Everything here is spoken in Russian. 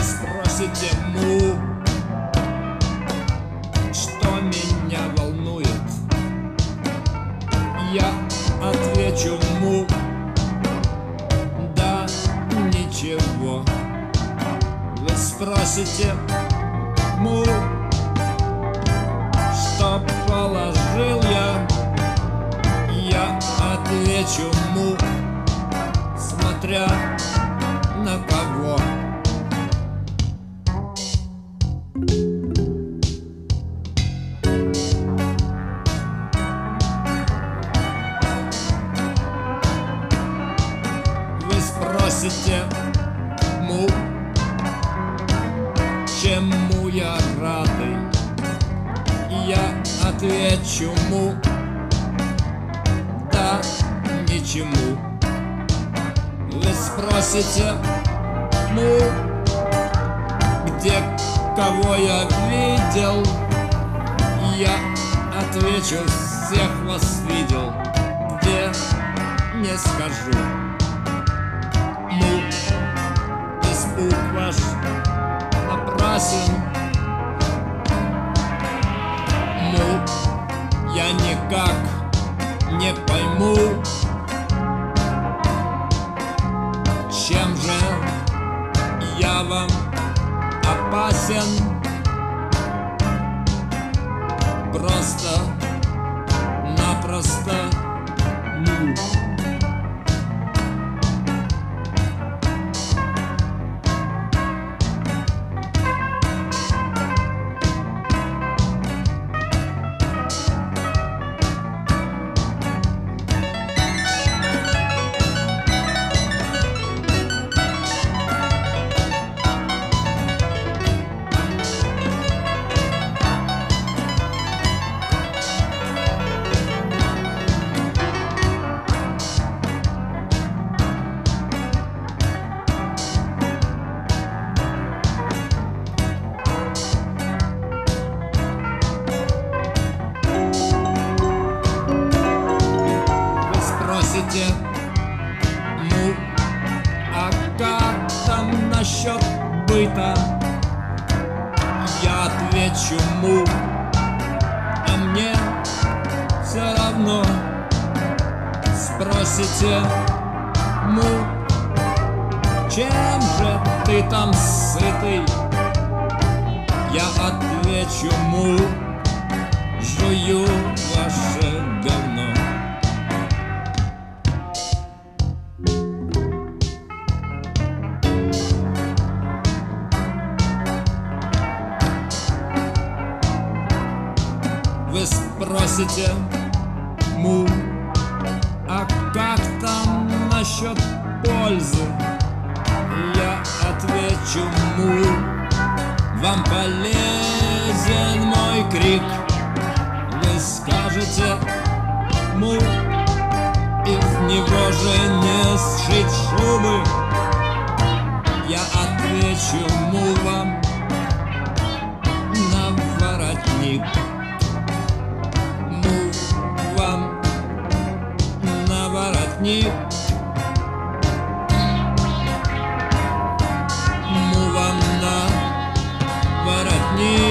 Спросите, му, что меня волнует? Я отвечу, му, да ничего. Вы спросите, му, что положил я? Я отвечу, му, смотря на кого. Спросите, му, чему я рады? Я отвечу, му, да ничему. Вы спросите, му, где кого я видел? Я отвечу, всех вас видел. Где, не скажу. Испуг ваш напрасен, му, я никак не пойму, чем же я вам опасен. Просто-напросто, му. Ну, а как там насчет быта? Я отвечу, му, а мне все равно. Спросите, му, чем же ты там сытый? Я отвечу, му, жую ваше говно. Вы спросите, му, а как там насчет пользы? Я отвечу, му, вам полезен мой крик. Вы скажете, му, из него же не сшить шубы. Я отвечу, му, вам на воротник. Му, вам на воротник. Му, вам на воротник.